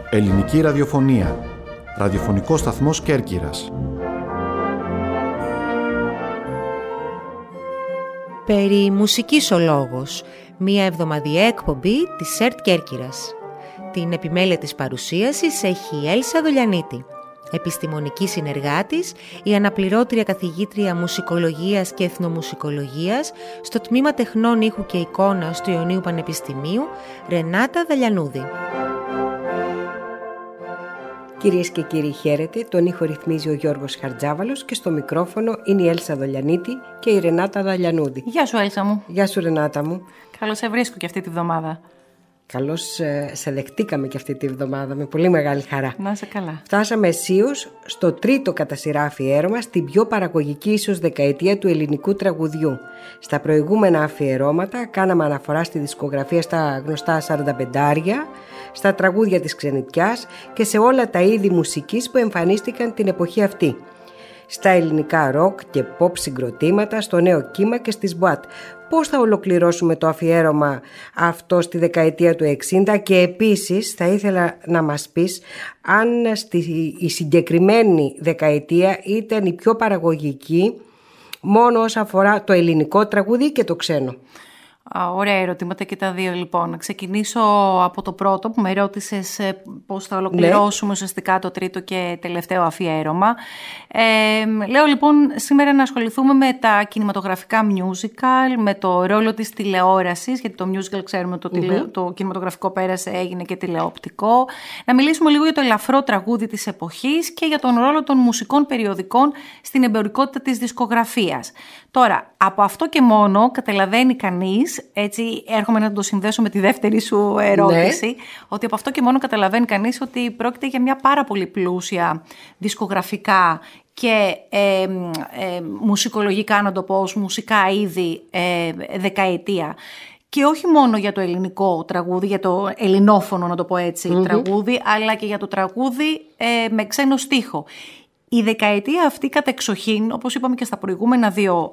Ελληνική ραδιοφωνία. Ραδιοφωνικός σταθμός Κέρκυρας. Περί μουσικής ο λόγος. Μία εβδομαδιαία εκπομπή της ΕΡΤ Κέρκυρας. Την επιμέλεια της παρουσίασης έχει η Έλσα Δολιανίτη. Επιστημονική συνεργάτης, η αναπληρώτρια καθηγήτρια μουσικολογίας και εθνομουσικολογίας στο Τμήμα Τεχνών Ήχου και Εικόνας του Ιωνίου Πανεπιστημίου, Ρενάτα Δαλιανούδη. Κυρίες και κύριοι, χαίρετε. Τον ήχο ρυθμίζει ο Γιώργος Χαρτζάβαλος και στο μικρόφωνο είναι η Έλσα Δολιανίτη και η Ρενάτα Δαλιανούδη. Γεια σου, Έλσα μου. Γεια σου, Ρενάτα μου. Καλώς σε βρίσκω και αυτή τη βδομάδα. Καλώς σε δεχτήκαμε και αυτή τη βδομάδα με πολύ μεγάλη χαρά. Να είσαι καλά. Φτάσαμε αισίως στο τρίτο κατά σειρά αφιέρωμα στην πιο παραγωγική ίσως δεκαετία του ελληνικού τραγουδιού. Στα προηγούμενα αφιερώματα κάναμε αναφορά στη δισκογραφία στα γνωστά 45άρια, στα τραγούδια της ξενιτιάς και σε όλα τα είδη μουσικής που εμφανίστηκαν την εποχή αυτή. Στα ελληνικά ροκ και pop συγκροτήματα, στο νέο κύμα και στις μπουάτ. Πώς θα ολοκληρώσουμε το αφιέρωμα αυτό στη δεκαετία του 60 και επίσης θα ήθελα να μας πεις αν η συγκεκριμένη δεκαετία ήταν η πιο παραγωγική μόνο όσον αφορά το ελληνικό τραγούδι και το ξένο. Ωραία ερωτήματα και τα δύο λοιπόν. Να ξεκινήσω από το πρώτο που με ρώτησες πώς θα ολοκληρώσουμε ουσιαστικά το τρίτο και τελευταίο αφιέρωμα. Λέω λοιπόν σήμερα να ασχοληθούμε με τα κινηματογραφικά musical, με το ρόλο της τηλεόρασης, γιατί το musical ξέρουμε το κινηματογραφικό πέρασε, έγινε και τηλεοπτικό. Να μιλήσουμε λίγο για το ελαφρό τραγούδι της εποχής και για τον ρόλο των μουσικών περιοδικών στην εμπορικότητα της δισκογραφίας. Τώρα, από αυτό και μόνο καταλαβαίνει κανείς, έτσι έρχομαι να το συνδέσω με τη δεύτερη σου ερώτηση, ναι, ότι από αυτό και μόνο καταλαβαίνει κανείς ότι πρόκειται για μια πάρα πολύ πλούσια δισκογραφικά και μουσικολογικά, να το πω, ως μουσικά είδη δεκαετία. Και όχι μόνο για το ελληνικό τραγούδι, για το ελληνόφωνο, να το πω έτσι, τραγούδι, αλλά και για το τραγούδι με ξένο στίχο. Η δεκαετία αυτή κατεξοχήν, όπως είπαμε και στα προηγούμενα δύο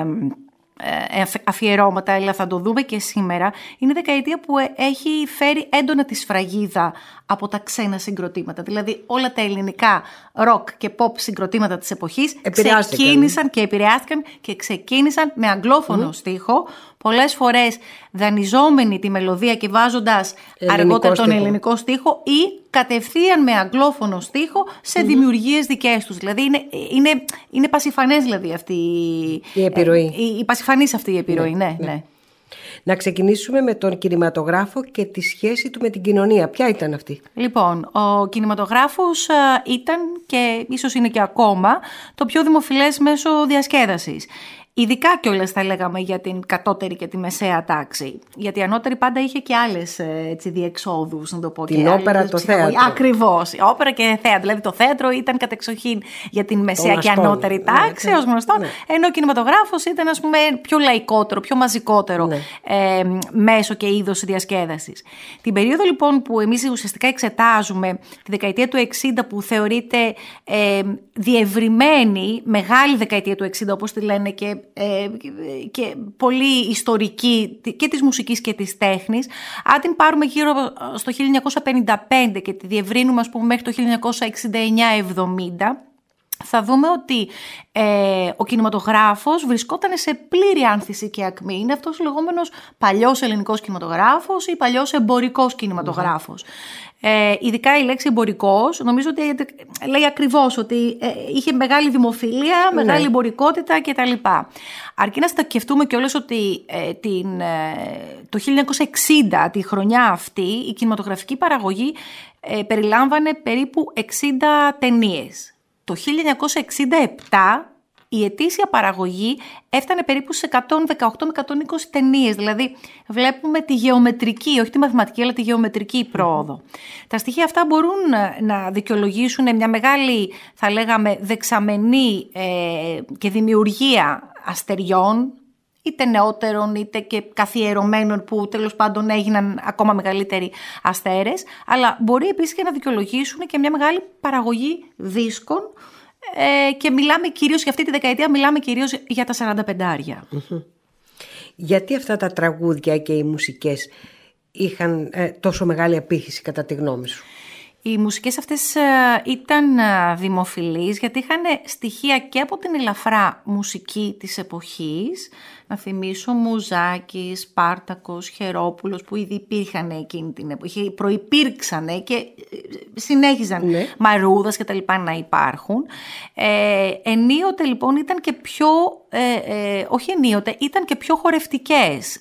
αφιερώματα, αλλά θα το δούμε και σήμερα, είναι η δεκαετία που έχει φέρει έντονα τη σφραγίδα από τα ξένα συγκροτήματα. Δηλαδή όλα τα ελληνικά ροκ και pop συγκροτήματα της εποχής ξεκίνησαν και επηρεάστηκαν και ξεκίνησαν με αγγλόφωνο στίχο, πολλές φορές δανειζόμενοι τη μελωδία και βάζοντας αργότερα τον ελληνικό στίχο ή κατευθείαν με αγγλόφωνο στίχο σε δημιουργίες δικές τους. Δηλαδή είναι πασιφανές δηλαδή αυτή η επιρροή. Η πασιφανής αυτή η επιρροή, ναι. Να ξεκινήσουμε με τον κινηματογράφο και τη σχέση του με την κοινωνία. Ποια ήταν αυτή? Λοιπόν, ο κινηματογράφος ήταν και ίσως είναι και ακόμα το πιο δημοφιλές μέσο διασκέδασης. Ειδικά κιόλας θα λέγαμε για την κατώτερη και τη μεσαία τάξη. Γιατί η ανώτερη πάντα είχε και άλλες διεξόδους, να το πω. Την όπερα, το θέατρο. Ακριβώς. Όπερα και θέατρο. Δηλαδή το θέατρο ήταν κατεξοχήν για την μεσαία και ανώτερη τάξη, ως γνωστό. Ενώ ο κινηματογράφος ήταν, ας πούμε, πιο λαϊκότερο, πιο μαζικότερο μέσο και είδος διασκέδασης. Την περίοδο λοιπόν που εμείς ουσιαστικά εξετάζουμε, τη δεκαετία του 60, που θεωρείται διευρυμένη, μεγάλη δεκαετία του 60, όπως τη λένε και πολύ ιστορική και της μουσικής και της τέχνης. Αν την πάρουμε γύρω στο 1955 και τη διευρύνουμε, ας πούμε, μέχρι το 1969-70, θα δούμε ότι ο κινηματογράφος βρισκόταν σε πλήρη άνθηση και ακμή. Είναι αυτός ο λεγόμενος παλιός ελληνικός κινηματογράφος ή παλιός εμπορικός κινηματογράφος. Ειδικά η λέξη εμπορικός, νομίζω ότι λέει ακριβώς ότι είχε μεγάλη δημοφιλία, μεγάλη εμπορικότητα κτλ. Αρκεί να στακευτούμε κιόλας ότι το 1960, τη χρονιά αυτή, η κινηματογραφική παραγωγή περιλάμβανε περίπου 60 ταινίες. Το 1967 η ετήσια παραγωγή έφτανε περίπου σε 118 με 120 ταινίες. Δηλαδή βλέπουμε τη γεωμετρική, όχι τη μαθηματική, αλλά τη γεωμετρική πρόοδο. Τα στοιχεία αυτά μπορούν να δικαιολογήσουν μια μεγάλη, θα λέγαμε, δεξαμενή και δημιουργία αστεριών, είτε νεότερων είτε και καθιερωμένων, που τέλος πάντων έγιναν ακόμα μεγαλύτεροι αστέρες, αλλά μπορεί επίσης και να δικαιολογήσουν και μια μεγάλη παραγωγή δίσκων, και μιλάμε κυρίως για αυτή τη δεκαετία, μιλάμε κυρίως για τα 45άρια. Γιατί αυτά τα τραγούδια και οι μουσικές είχαν τόσο μεγάλη απήχηση κατά τη γνώμη σου? Οι μουσικές αυτές ήταν δημοφιλείς γιατί είχαν στοιχεία και από την ελαφρά μουσική της εποχής. Να θυμίσω Μουζάκης, Σπάρτακος, Χερόπουλος που ήδη υπήρχαν εκείνη την εποχή, προϋπήρξανε και συνέχιζαν, ναι. Μαρούδας και τα λοιπά να υπάρχουν. Ενίοτε λοιπόν ήταν και πιο, όχι ενίοτε, ήταν και πιο χορευτικές.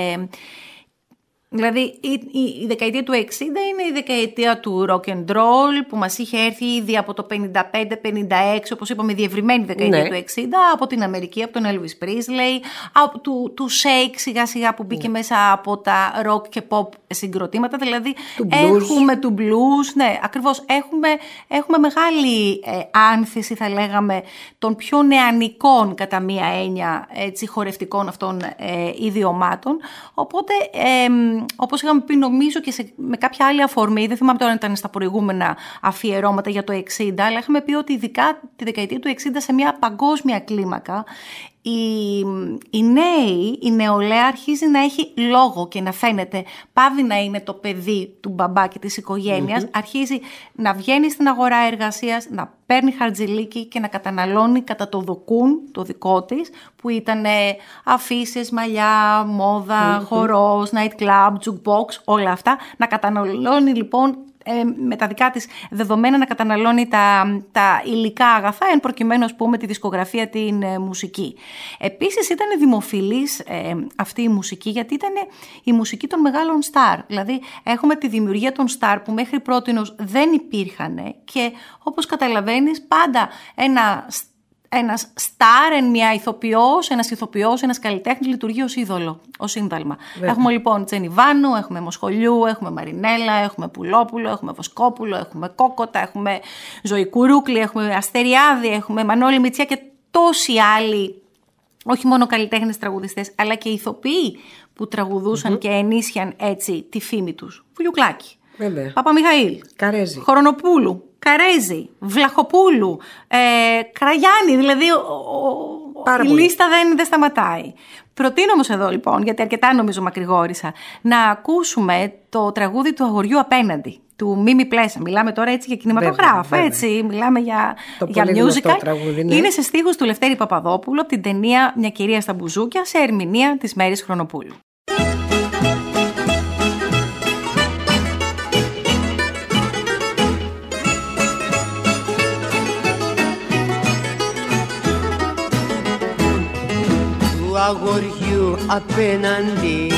Δηλαδή η δεκαετία του 60 είναι η δεκαετία του rock and roll που μας είχε έρθει ήδη από το 55-56, όπως είπαμε, διευρυμένη δεκαετία, ναι. Του 60, από την Αμερική, από τον Elvis Presley, από του Shake σιγά σιγά που μπήκε, ναι. Μέσα από τα rock και pop συγκροτήματα, δηλαδή έχουμε του blues, ναι, ακριβώς, έχουμε μεγάλη άνθηση, θα λέγαμε, των πιο νεανικών κατά μία έννοια, έτσι, χορευτικών αυτών ιδιωμάτων, οπότε όπως είχαμε πει, νομίζω και με κάποια άλλη αφορμή, δεν θυμάμαι τώρα αν ήταν στα προηγούμενα αφιερώματα για το 60, αλλά είχαμε πει ότι ειδικά τη δεκαετία του 60 σε μια παγκόσμια κλίμακα η νεολαία αρχίζει να έχει λόγο και να φαίνεται, πάβει να είναι το παιδί του μπαμπά και της οικογένειας, αρχίζει να βγαίνει στην αγορά εργασίας, να παίρνει χαρτζηλίκι και να καταναλώνει κατά το δοκούν το δικό της, που ήταν αφίσες, μαλλιά, μόδα, χορός, night club, jukebox, όλα αυτά, να καταναλώνει λοιπόν με τα δικά της δεδομένα, να καταναλώνει τα υλικά αγαθά, εν προκειμένου, ας πούμε, τη δισκογραφία, την μουσική. Επίσης ήταν δημοφιλής αυτή η μουσική, γιατί ήταν η μουσική των μεγάλων στάρ. Δηλαδή έχουμε τη δημιουργία των στάρ που μέχρι πρότινος δεν υπήρχαν και όπως καταλαβαίνεις πάντα ένας στάρ, μια ηθοποιός, ένας καλλιτέχνης λειτουργεί ως είδωλο, ως σύνδαλμα. Έχουμε λοιπόν Τζένι Βάνου, έχουμε Μοσχολιού, έχουμε Μαρινέλα, έχουμε Πουλόπουλο, έχουμε Βοσκόπουλο, έχουμε Κόκοτα, έχουμε Ζωή Κουρούκλη, έχουμε Αστεριάδη, έχουμε Μανώλη Μητσιά και τόσοι άλλοι, όχι μόνο καλλιτέχνες τραγουδιστές, αλλά και ηθοποιοί που τραγουδούσαν και ενίσχυαν έτσι τη φήμη τους. Βουλιουκλάκη, Παπαμιχαήλ, Καρέζη, Χρονοπούλου, Καρέζη, Βλαχοπούλου, Κραγιάννη, δηλαδή η λίστα δεν σταματάει. Προτείνω όμως εδώ λοιπόν, γιατί αρκετά νομίζω μακρηγόρησα, να ακούσουμε το τραγούδι του Αγοριού Απέναντι, του Μίμη Πλέσα. Μιλάμε τώρα έτσι για κινηματογράφο, έτσι, μιλάμε για musical. Τραγούδι, ναι. Είναι σε στίχους του Λευτέρη Παπαδόπουλου από την ταινία «Μια κυρία στα μπουζούκια», σε ερμηνεία της Μέρης Χρονοπούλου. Αγοριού απέναντι,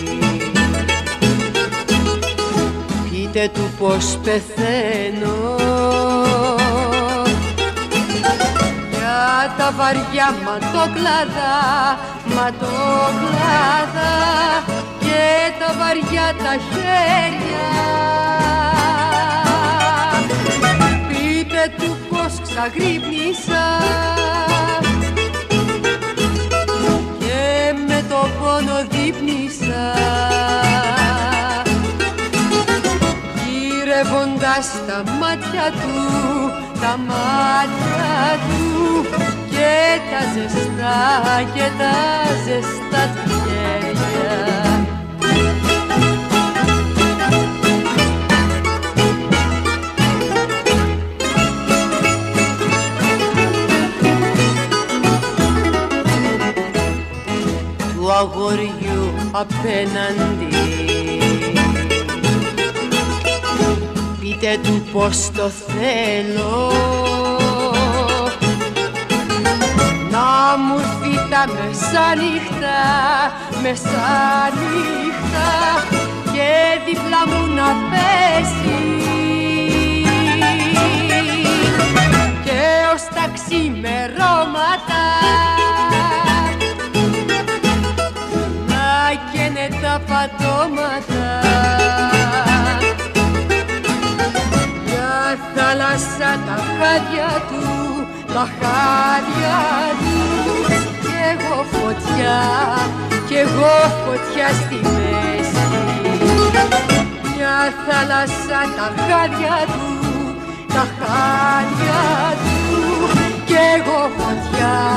πείτε του πως πεθαίνω για τα βαριά ματόκλαδα και τα βαριά τα χέρια. Πείτε του πως ξαγρύπνησα με το πόνο δείπνησα, γυρεύοντας τα μάτια του και τα ζεστά του χέρια. Του αγοριού απέναντι, πείτε του πως το θέλω, να μου έρθει τα μεσάνυχτα και δίπλα μου να πέσει και ως τα ξημερώματα καίνε τα πατώματα. Μια θάλασσα τα χάδια του κι εγώ φωτιά στη μέση. Μια θάλασσα τα χάδια του κι εγώ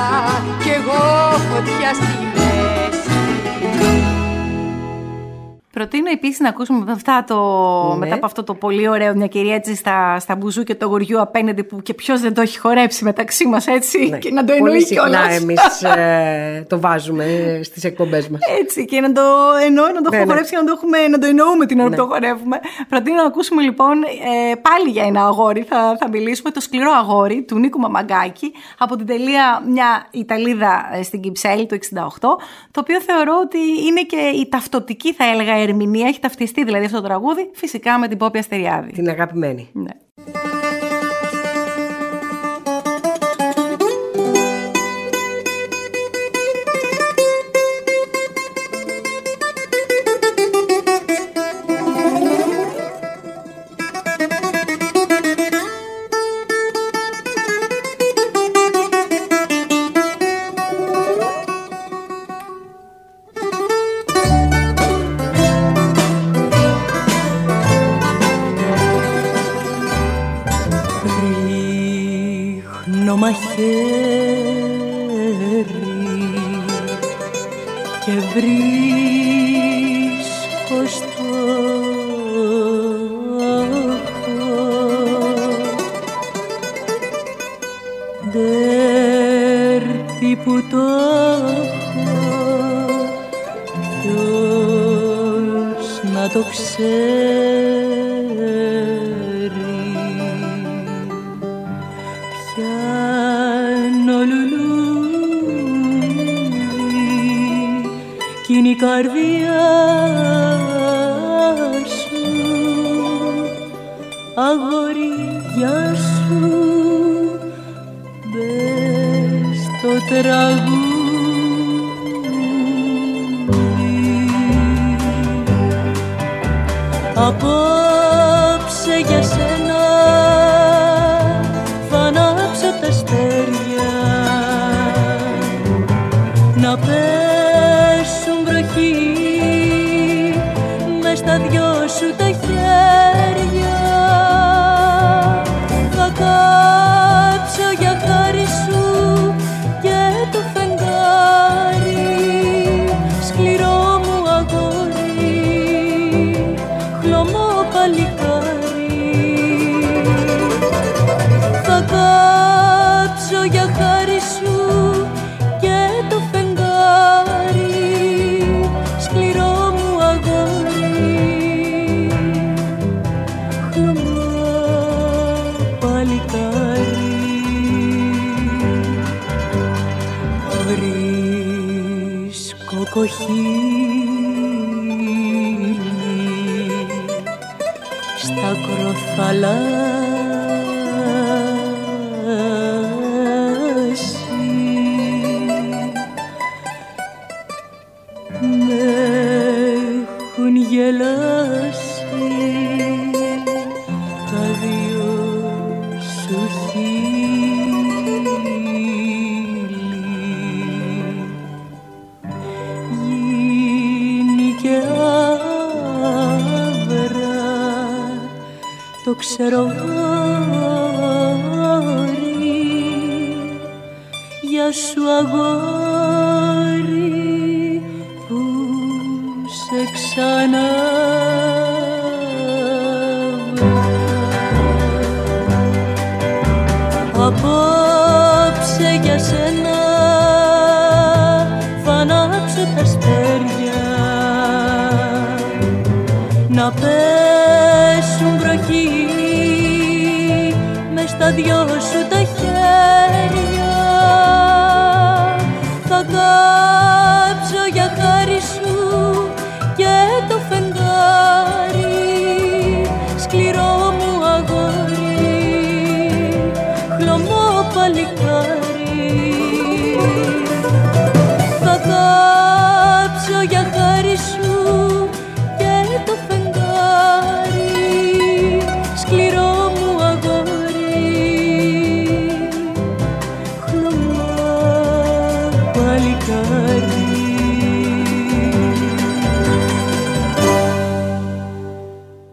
φωτιά στη μέση. Προτείνω επίσης να ακούσουμε μετά από αυτό το πολύ ωραίο, μια κυρία έτσι στα μπουζούκια του αγοριού απέναντι, που και ποιος δεν το έχει χορέψει μεταξύ μας, έτσι. Ναι. Και να το εννοεί κιόλας. Πολύ συχνά εμείς το βάζουμε στις εκπομπές μας. Έτσι, και να το έχουμε χορέψει και να το εννοούμε την ώρα που το χορεύουμε. Προτείνω να ακούσουμε λοιπόν πάλι για ένα αγόρι. Θα μιλήσουμε, το σκληρό αγόρι του Νίκου Μαμαγκάκη, από την τελεία μια Ιταλίδα στην Κυψέλη του 1968, το οποίο θεωρώ ότι είναι και η ταυτοτική, θα έλεγα, ερμηνεία. Έχει ταυτιστεί δηλαδή αυτό το τραγούδι, φυσικά με την Πόπη Αστεριάδη. Την αγαπημένη. Ναι. Μαχαίρι και βρίσκω στόχο, ντέρτη που το έχω, ποιος να το ξέρει. Κι είναι η καρδιά σου, αγόρι, γεια σου, μπες στο τραγούδι. Απόψε για σένα θα ανάψω τα αστέρια, να πέσουν βροχή μες στα δυο σου τα χέρια. Θα κάψω για χάρη σου και το φεγγάρι, σκληρό μου αγόρι, χλωμό παλικάρι. Θα κάψω για χάρη σου και το φεγγάρι, σκληρό μου αγόρι, χλωμό παλικάρι. Βρίσκω κοχύλι στα κροθαλάσσι, με έχουν γελάσει τα δυο σου χείλη. Γίνει και άβρα, το ξέρω αγόρι, γεια σου αγόρι που σε ξανά. Απόψε για σένα θα ανάψω τα αστέρια, να πέσουν βροχή μες στα δυο σου τα χέρια. Θα κάψω για χάρη σου και το φεγγάρι, σκληρό μου αγόρι, χλωμό παλικάρι. Θα κάψω για χάρη σου και το φεγγάρι, σκληρό μου αγόρι, χλωμό παλικάρι.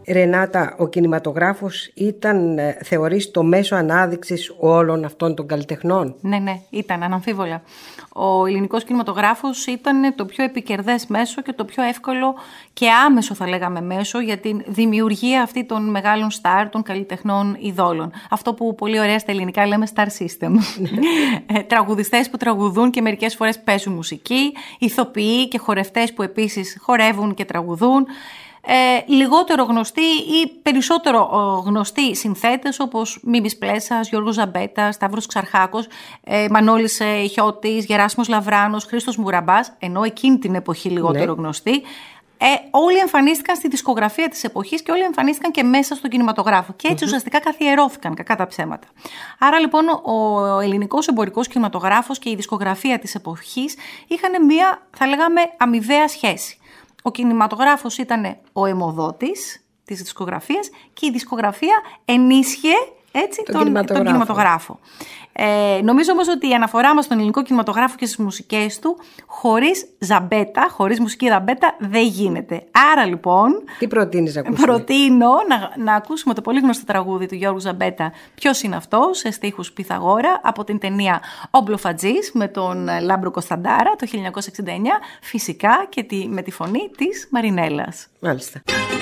Ρενάτα, ο κινηματογράφος ήταν, θεωρείς, το μέσο ανάδειξης όλων αυτών των καλλιτεχνών? Ναι, ήταν αναμφίβολα. Ο ελληνικός κινηματογράφος ήταν το πιο επικερδές μέσο και το πιο εύκολο και άμεσο, θα λέγαμε, μέσο για τη δημιουργία αυτή των μεγάλων στάρ, των καλλιτεχνών ειδόλων. Αυτό που πολύ ωραία στα ελληνικά λέμε star system. Τραγουδιστές που τραγουδούν και μερικές φορές παίζουν μουσική, ηθοποιοί και χορευτές που επίσης χορεύουν και τραγουδούν. Λιγότερο γνωστοί ή περισσότερο γνωστοί συνθέτες όπως Μίμης Πλέσας, Γιώργος Ζαμπέτας, Σταύρος Ξαρχάκος, Μανώλης Χιώτης, Γεράσιμος Λαβράνος, Χρήστος Μουραμπάς, ενώ εκείνη την εποχή λιγότερο γνωστοί. Όλοι εμφανίστηκαν στη δισκογραφία της εποχής και όλοι εμφανίστηκαν και μέσα στον κινηματογράφο. Και έτσι ουσιαστικά καθιερώθηκαν, κακά τα ψέματα. Άρα λοιπόν ο ελληνικός εμπορικός κινηματογράφος και η δισκογραφία της εποχής είχαν μία, θα λέγαμε, αμοιβαία σχέση. Ο κινηματογράφος ήταν ο αιμοδότης της δισκογραφίας και η δισκογραφία ενίσχυε τον κινηματογράφο. Νομίζω όμως ότι η αναφορά μας στον ελληνικό κινηματογράφο και στις μουσικές του χωρίς Ζαμπέτα, χωρίς μουσική Ζαμπέτα δεν γίνεται. Άρα λοιπόν, τι προτείνεις να ακούσουμε? Προτείνω να ακούσουμε το πολύ γνωστό τραγούδι του Γιώργου Ζαμπέτα, «Ποιος είναι αυτός», σε στίχους Πυθαγόρα, από την ταινία «Ο Μπλοφατζής» με τον Λάμπρο Κωνσταντάρα το 1969, φυσικά και με τη φωνή της Μαρινέλας. Μάλιστα.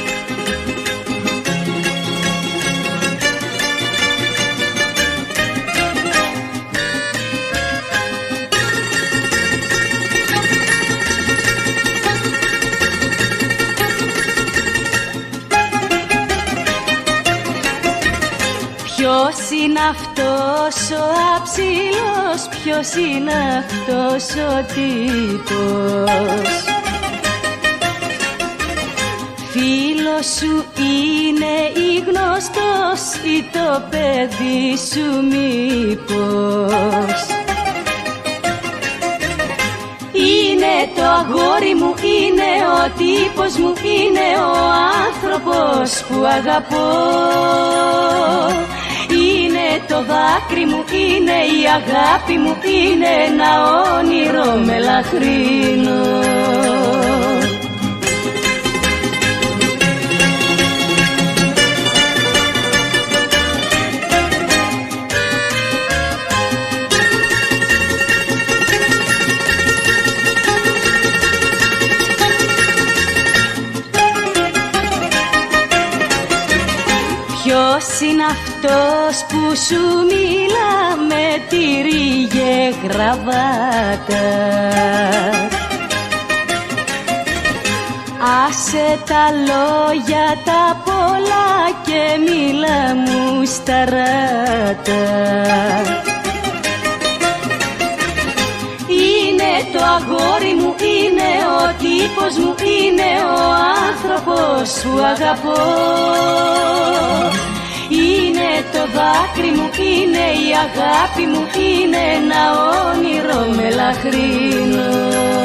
Ποιος είναι αυτός ο αψιλός, ποιος είναι αυτός ο τύπος? Φίλος σου είναι ή γνωστός ή το παιδί σου μήπως? Είναι το αγόρι μου, είναι ο τύπος μου, είναι ο άνθρωπος που αγαπώ. Είναι το δάκρυ μου, είναι η αγάπη μου, είναι ένα όνειρο μελαχρινό. Ποιος είναι αυτός που σου μιλά με τυρί και γραβάτα? Άσε τα λόγια τα πολλά και μίλα μου σταράτα. Είναι το αγόρι μου, είναι ο τύπος μου, είναι ο άνθρωπος που αγαπώ. Είναι το δάκρυ μου, είναι η αγάπη μου, είναι ένα όνειρο μελαχρινό.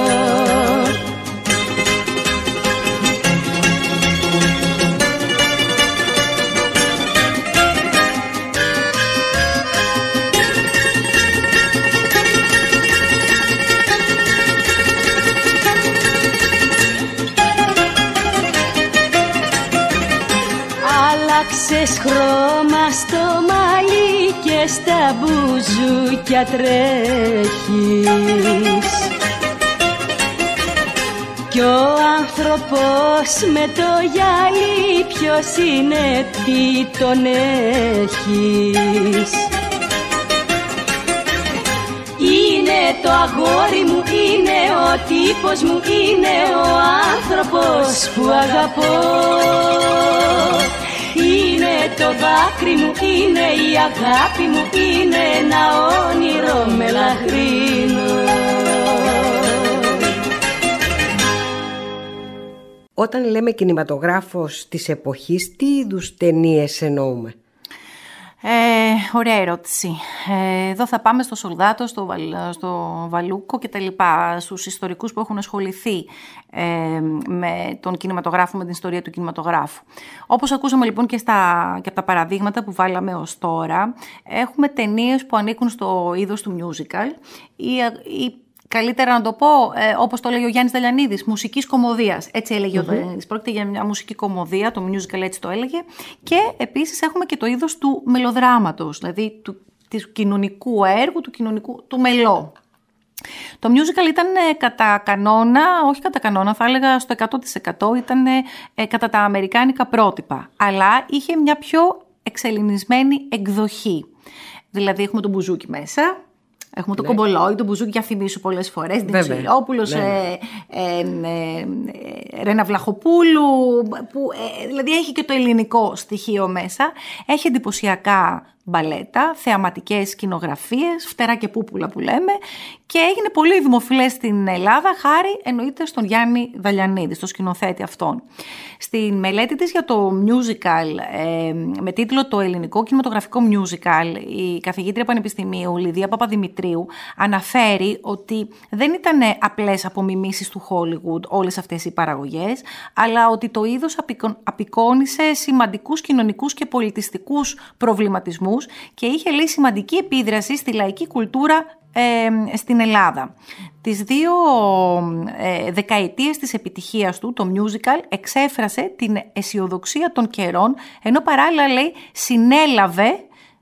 Άλλαξες χρώμα στο μαλλί και στα μπουζούκια τρέχεις. Κι ο άνθρωπος με το γυαλί ποιος είναι, τι τον έχεις? Είναι το αγόρι μου, είναι ο τύπος μου, είναι ο άνθρωπος που αγαπώ. Είναι το δάκρυ μου, είναι η αγάπη μου, είναι ένα όνειρο μελαχρινό. Όταν λέμε κινηματογράφος της εποχής, τι είδους ταινίες εννοούμε? Ωραία ερώτηση. Εδώ θα πάμε στο Σολδάτο, στο Βαλούκο και τα λοιπά, στους ιστορικούς που έχουν ασχοληθεί με τον κινηματογράφο, με την ιστορία του κινηματογράφου. Όπως ακούσαμε λοιπόν και από τα παραδείγματα που βάλαμε ως τώρα, έχουμε ταινίες που ανήκουν στο είδος του musical ή καλύτερα να το πω, όπως το έλεγε ο Γιάννης Δαλιανίδης, μουσικής κωμωδίας. Έτσι έλεγε ο Δαλιανίδης. Πρόκειται για μια μουσική κωμωδία, το musical έτσι το έλεγε. Και επίσης έχουμε και το είδος του μελοδράματος, δηλαδή του κοινωνικού έργου, του μελό. Το musical ήταν κατά κανόνα, όχι κατά κανόνα, θα έλεγα στο 100% ήταν κατά τα αμερικάνικα πρότυπα, αλλά είχε μια πιο εξελληνισμένη εκδοχή. Δηλαδή έχουμε τον Μπουζούκι μέσα, έχουμε τον Κομπολόι, τον Μπουζούκι για θυμίσου πολλές φορές, την Τσιλιόπουλος, Ρένα Βλαχοπούλου, που δηλαδή έχει και το ελληνικό στοιχείο μέσα, έχει εντυπωσιακά μπαλέτα, θεαματικές σκηνογραφίες, φτερά και πούπουλα που λέμε, και έγινε πολύ δημοφιλές στην Ελλάδα χάρη εννοείται στον Γιάννη Δαλιανίδη, στο σκηνοθέτη αυτόν. Στην μελέτη της για το musical με τίτλο «Το ελληνικό κινηματογραφικό musical», η καθηγήτρια πανεπιστημίου Λιδία Παπαδημητρίου αναφέρει ότι δεν ήταν απλές απομιμήσεις του Hollywood όλες αυτές οι παραγωγές, αλλά ότι το είδος απεικόνισε σημαντικούς κοινωνικούς και πολιτιστικούς προβληματισμούς και είχε λέει σημαντική επίδραση στη λαϊκή κουλτούρα στην Ελλάδα. Τις 2 δεκαετίες της επιτυχίας του, το musical εξέφρασε την αισιοδοξία των καιρών, ενώ παράλληλα λέει συνέλαβε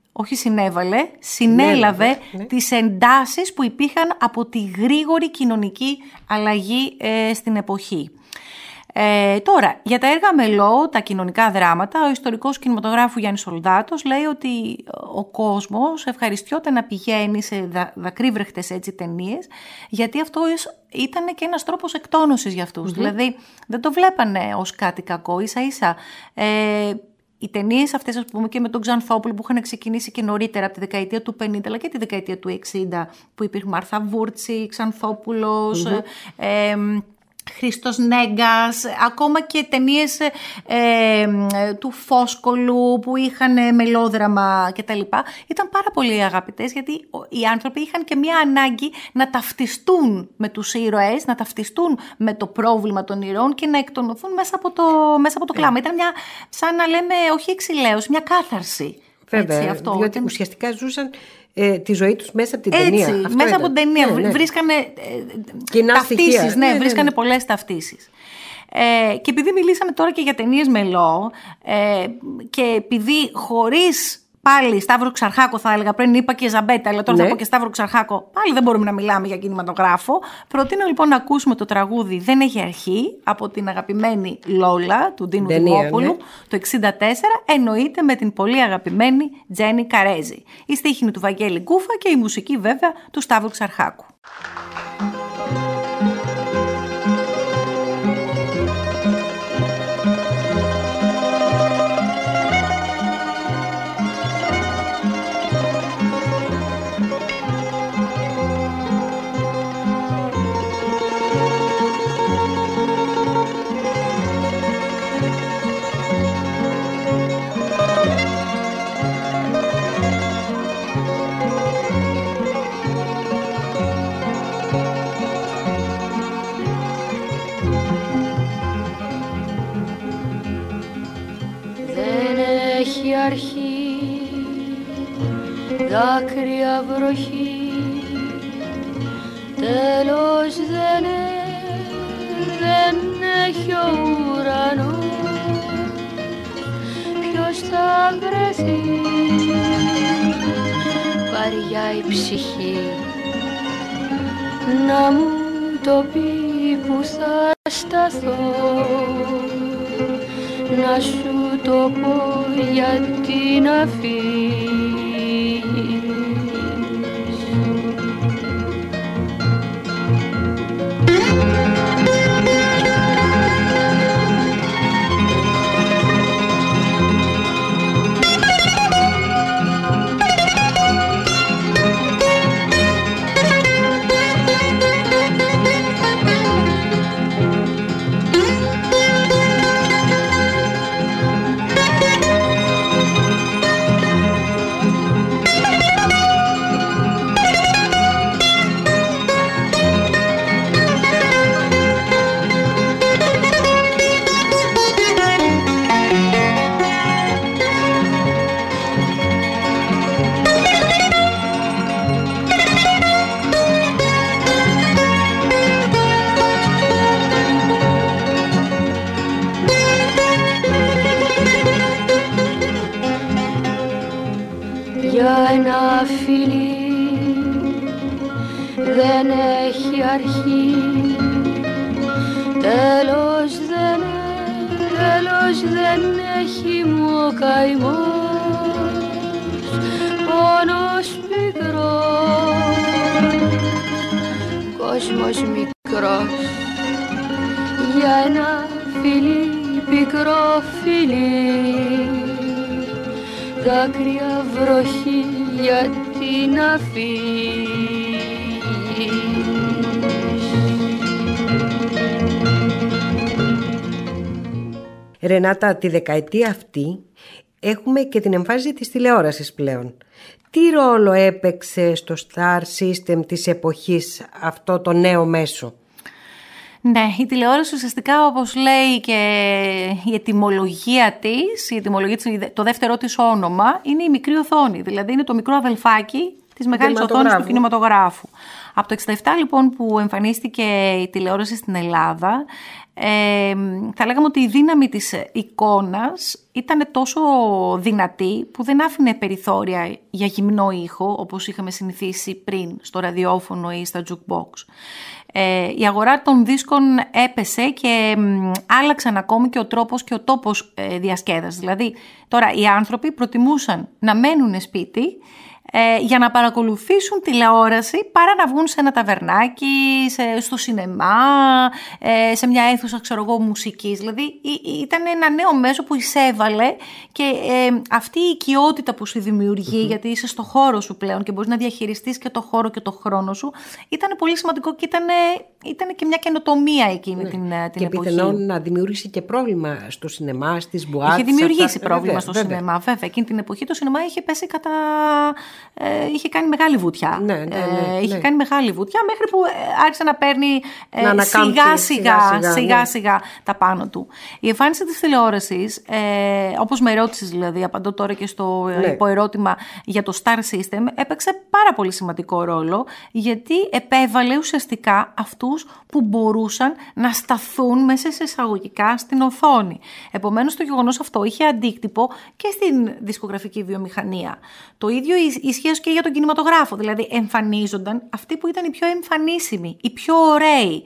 τις εντάσεις που υπήρχαν από τη γρήγορη κοινωνική αλλαγή στην εποχή. Τώρα, για τα έργα μελό, τα κοινωνικά δράματα, ο ιστορικός κινηματογράφου Γιάννης Σολδάτος λέει ότι ο κόσμος ευχαριστιόταν να πηγαίνει σε δακρύβρεχτες έτσι ταινίες, γιατί αυτό ήταν και ένας τρόπος εκτόνωσης για αυτούς. Δηλαδή, δεν το βλέπανε ως κάτι κακό, ίσα-ίσα. Οι ταινίες αυτές, ας πούμε, και με τον Ξανθόπουλο που είχαν ξεκινήσει και νωρίτερα από τη δεκαετία του 50 αλλά και τη δεκαετία του 60, που υπήρχε Μάρθα Βούρτσι, Ξανθόπουλος, Χρήστος Νέγκας, ακόμα και ταινίες του Φόσκολου που είχαν μελόδραμα κτλ. Ήταν πάρα πολύ αγαπητές, γιατί οι άνθρωποι είχαν και μια ανάγκη να ταυτιστούν με τους ήρωες, να ταυτιστούν με το πρόβλημα των ηρώων και να εκτονωθούν μέσα από το κλάμα. Ήταν μια, σαν να λέμε, όχι εξηλαίωση, μια κάθαρση. Βέβαια, έτσι, αυτό. Διότι ουσιαστικά ζούσαν τη ζωή τους μέσα από την ταινία. Έτσι, μέσα από την ταινία βρίσκανε ταυτίσεις, βρίσκανε πολλές ταυτίσεις. Και επειδή μιλήσαμε τώρα και για ταινίες μελό, και επειδή χωρίς πάλι Σταύρο Ξαρχάκο, θα έλεγα, πριν είπα και Ζαμπέτα, αλλά τώρα θα πω και Σταύρο Ξαρχάκο, πάλι δεν μπορούμε να μιλάμε για κινηματογράφο. Προτείνω λοιπόν να ακούσουμε το τραγούδι «Δεν έχει αρχή» από την αγαπημένη Λόλα του Ντίνου Δημόπουλου το 1964, εννοείται με την πολύ αγαπημένη Τζένι Καρέζη. Η στίχη είναι του Βαγγέλη Γκούφα και η μουσική βέβαια του Σταύρου Ξαρχάκου. Αρχή, δάκρυα, βροχή, τέλος δεν έχει ο ουρανός. Ποιος θα βρεθεί, βαριά η ψυχή, να μου το πει που θα σταθώ, να σου το πω γιατί να φύγεις. για ένα φιλί δεν έχει αρχή, τέλος δεν έχει μου ο καημός, πόνος πικρός, κόσμος μικρός για ένα φιλί, πικρό φιλί, δάκρυα βροχή γιατί να φύγεις. Ρενάτα, τη δεκαετία αυτή έχουμε και την εμφάνιση της τηλεόρασης πλέον. Τι ρόλο έπαιξε στο Star System της εποχής αυτό το νέο μέσο? Ναι, η τηλεόραση ουσιαστικά, όπως λέει και η ετυμολογία της, το δεύτερό της όνομα, είναι η μικρή οθόνη. Δηλαδή είναι το μικρό αδελφάκι της μεγάλης οθόνης του κινηματογράφου. Από το 1967 λοιπόν που εμφανίστηκε η τηλεόραση στην Ελλάδα, θα λέγαμε ότι η δύναμη της εικόνας ήταν τόσο δυνατή που δεν άφηνε περιθώρια για γυμνό ήχο, όπως είχαμε συνηθίσει πριν στο ραδιόφωνο ή στα jukebox. Η αγορά των δίσκων έπεσε και άλλαξαν ακόμη και ο τρόπος και ο τόπος διασκέδασης. Δηλαδή τώρα οι άνθρωποι προτιμούσαν να μένουν σπίτι για να παρακολουθήσουν τηλεόραση παρά να βγουν σε ένα ταβερνάκι, στο σινεμά, σε μια αίθουσα μουσικής. Δηλαδή ήταν ένα νέο μέσο που εισέβαλε και αυτή η οικειότητα που σου δημιουργεί, γιατί είσαι στο χώρο σου πλέον και μπορείς να διαχειριστείς και το χώρο και το χρόνο σου, ήταν πολύ σημαντικό και ήταν και μια καινοτομία εκείνη την εποχή. Και πιθανόν να δημιουργήσει και πρόβλημα στο σινεμά, στις μπουάτς. Είχε δημιουργήσει πρόβλημα στο σινεμά, βέβαια. Εκείνη την εποχή το σινεμά είχε πέσει είχε κάνει μεγάλη βουτιά. Είχε κάνει μεγάλη βουτιά μέχρι που άρχισε να παίρνει σιγά σιγά τα πάνω του. Η εμφάνιση της τηλεόρασης, όπως με ρώτησες δηλαδή, απαντώ τώρα και στο υποερώτημα για το Star System, έπαιξε πάρα πολύ σημαντικό ρόλο, γιατί επέβαλε ουσιαστικά αυτούς που μπορούσαν να σταθούν μέσα σε εισαγωγικά στην οθόνη. Επομένως το γεγονός αυτό είχε αντίκτυπο και στην δισκογραφική βιομηχανία. Το ίδιο ισχύει και για τον κινηματογράφο, δηλαδή εμφανίζονταν αυτοί που ήταν οι πιο εμφανίσιμοι, οι πιο ωραίοι.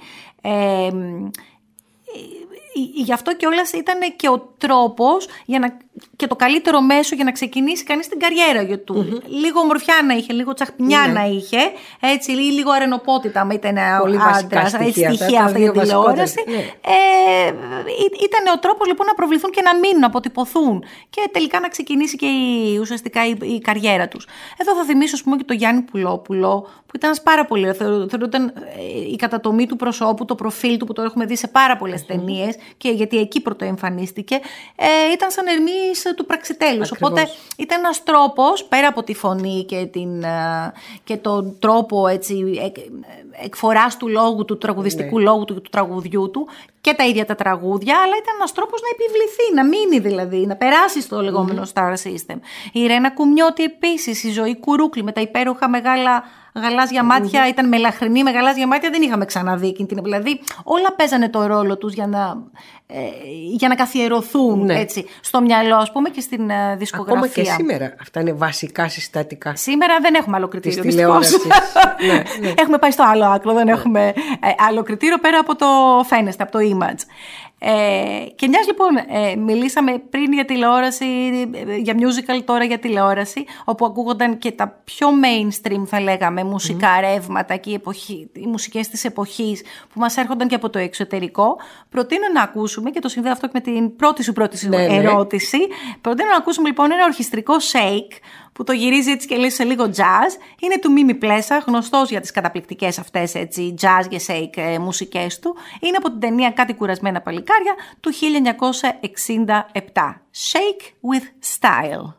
Γι' αυτό κιόλας ήταν και ο τρόπος και το καλύτερο μέσο για να ξεκινήσει κανείς την καριέρα του. Λίγο ομορφιά να είχε, λίγο τσαχπινιά να είχε, έτσι, λίγο αρενοπότητα, άμα ήταν άντρας, στοιχεία αυτά για τηλεόραση. Ήταν ο τρόπος λοιπόν να προβληθούν και να μείνουν, να αποτυπωθούν και τελικά να ξεκινήσει και ουσιαστικά η καριέρα τους. Εδώ θα θυμίσω, ας πούμε, και τον Γιάννη Πουλόπουλο, που ήταν πάρα πολύ, θεωρούταν η κατατομή του προσώπου, το προφίλ του που το έχουμε δει σε πάρα πολλές ταινίες, και γιατί εκεί πρωτοεμφανίστηκε, ήταν σαν Ερμής του Πραξιτέλους. Οπότε ήταν ένας τρόπος, πέρα από τη φωνή και τον τρόπο έτσι, εκφοράς του λόγου, του τραγουδιστικού λόγου του και του τραγουδιού του, και τα ίδια τα τραγούδια, αλλά ήταν ένας τρόπος να επιβληθεί, να μείνει δηλαδή, να περάσει στο λεγόμενο Star System. Η Ρένα Κουμιώτη επίσης, η Ζωή Κουρούκλη με τα υπέροχα μεγάλα γαλάζια μάτια, ήταν μελαχρινή με γαλάζια μάτια, δεν είχαμε ξαναδεί εκείνη την. Δηλαδή όλα παίζανε το ρόλο τους για να καθιερωθούν έτσι, στο μυαλό, ας πούμε, και στην δισκογραφία. Ακόμα και σήμερα αυτά είναι βασικά συστατικά. Σήμερα δεν έχουμε άλλο κριτήριο. Της τηλεόρασης. Ναι. Έχουμε πάει στο άλλο άκρο, δεν έχουμε άλλο κριτήριο πέρα από το φαίνεστε, από το image. Και μιας λοιπόν μιλήσαμε πριν για τηλεόραση, για musical, τώρα για τηλεόραση, όπου ακούγονταν και τα πιο mainstream, θα λέγαμε, μουσικά ρεύματα και οι μουσικές της εποχής που μας έρχονταν και από το εξωτερικό. Προτείνω να ακούσουμε, και το συνδέω αυτό και με την πρώτη σου ερώτηση, προτείνω να ακούσουμε λοιπόν ένα ορχιστρικό shake που το γυρίζει έτσι και λέει σε λίγο jazz. Είναι του Μίμη Πλέσα, γνωστός για τις καταπληκτικές αυτές έτσι, jazz και shake μουσικές του. Είναι από την ταινία Κάτι κουρασμένα παλικάρια του 1967. Shake with Style.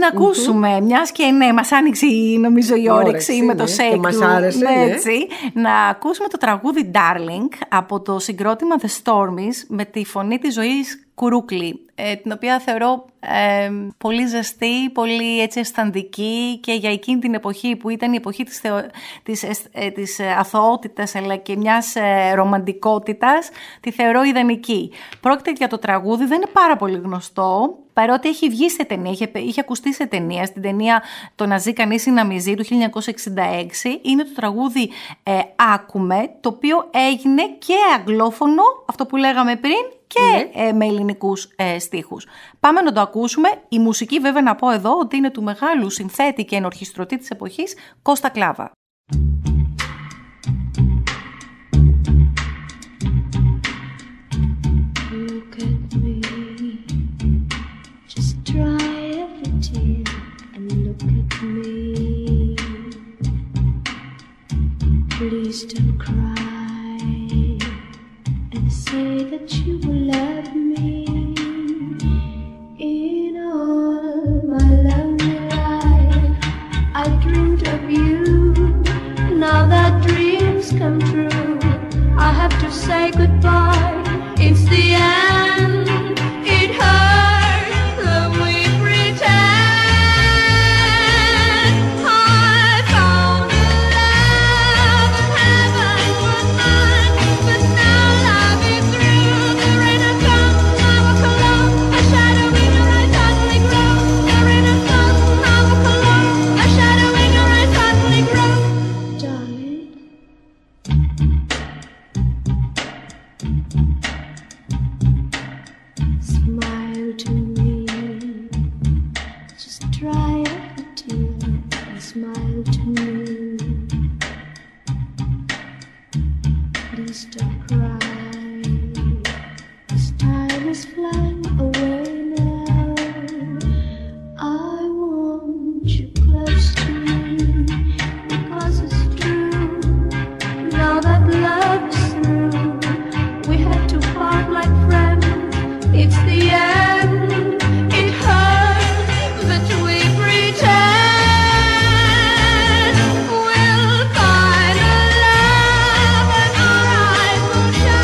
ακούσουμε, μιας και ναι, μας άνοιξε νομίζω η όρεξη με το Shake και μας άρεσε, έτσι, να ακούσουμε το τραγούδι Darling από το συγκρότημα The Stormies με τη φωνή της Ζωής Κουρούκλη, την οποία θεωρώ πολύ ζεστή, πολύ έτσι αισθαντική, και για εκείνη την εποχή που ήταν η εποχή της αθωότητας αλλά και μιας ρομαντικότητας, τη θεωρώ ιδανική. Πρόκειται για το τραγούδι, δεν είναι πάρα πολύ γνωστό, παρότι έχει βγει σε ταινία, είχε ακουστεί σε ταινία, στην ταινία «Το να ζει κανείς ή να μη ζει» του 1966. Είναι το τραγούδι «Άκουμε», το οποίο έγινε και αγγλόφωνο, αυτό που λέγαμε πριν, και με ελληνικούς στίχους. Πάμε να το ακούσουμε. Η μουσική, βέβαια, να πω εδώ ότι είναι του μεγάλου συνθέτη και ενορχιστρωτή της εποχής, Κώστα Κλάβα. Look at me, just dry every tear and look at me. Please don't cry and say that you will love me. In all my lonely life, I dreamed of you. Now that dreams come true, I have to say goodbye. It's the end. It hurts that we pretend. I found a love and heaven was mine, but now love is through. The rain has come, I walk alone, a shadowing or I suddenly grow. The rain has come, I walk alone, a shadowing or I suddenly grow. Darling, smile to me, just dry up a tear and smile to me. Please don't cry, this time is flying away now. I want you close to me, because it's true. Now that love is through, we had to part like friends. It's the end. It hurts, but we pretend. We'll find a love and our eyes will shine.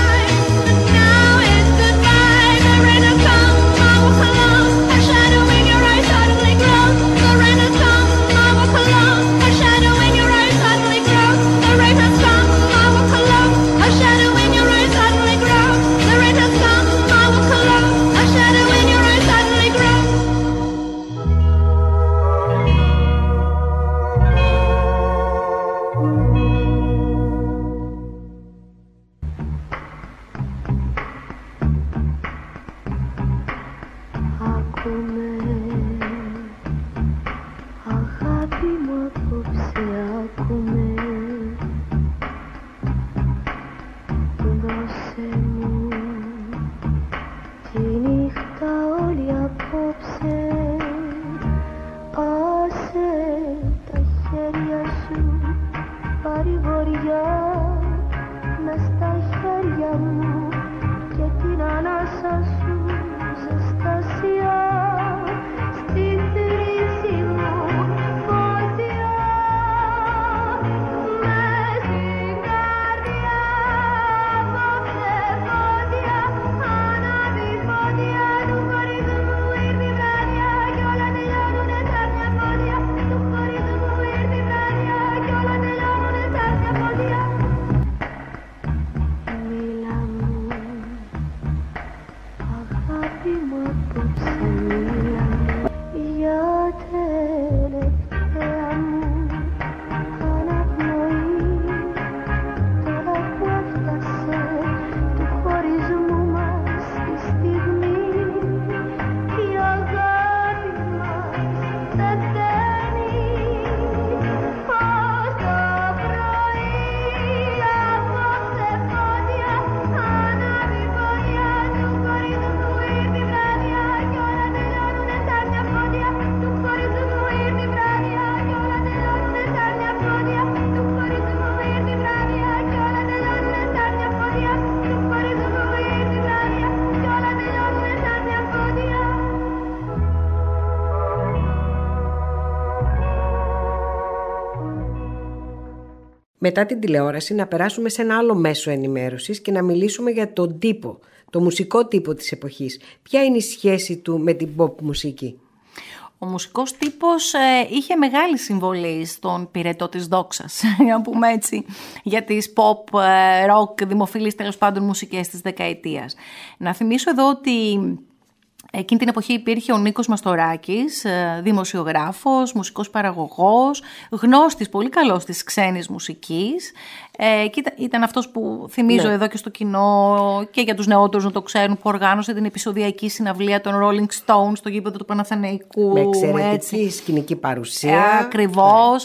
Μετά την τηλεόραση να περάσουμε σε ένα άλλο μέσο ενημέρωσης και να μιλήσουμε για τον τύπο, το μουσικό τύπο της εποχής. Ποια είναι η σχέση του με την pop μουσική? Ο μουσικός τύπος είχε μεγάλη συμβολή στον πυρετό της δόξας, για να πούμε έτσι, για τις pop, rock, δημοφιλείς τέλος πάντων μουσικές της δεκαετίας. Να θυμίσω εδώ ότι εκείνη την εποχή υπήρχε ο Νίκος Μαστοράκης, δημοσιογράφος, μουσικός παραγωγός, γνώστης, πολύ καλός της ξένης μουσικής. Και ήταν αυτός που θυμίζω εδώ και στο κοινό και για τους νεότερους να το ξέρουν, που οργάνωσε την επεισοδιακή συναυλία των Rolling Stones στο γήπεδο του Παναθηναϊκού. Με εξαιρετική σκηνική παρουσία. Ακριβώς.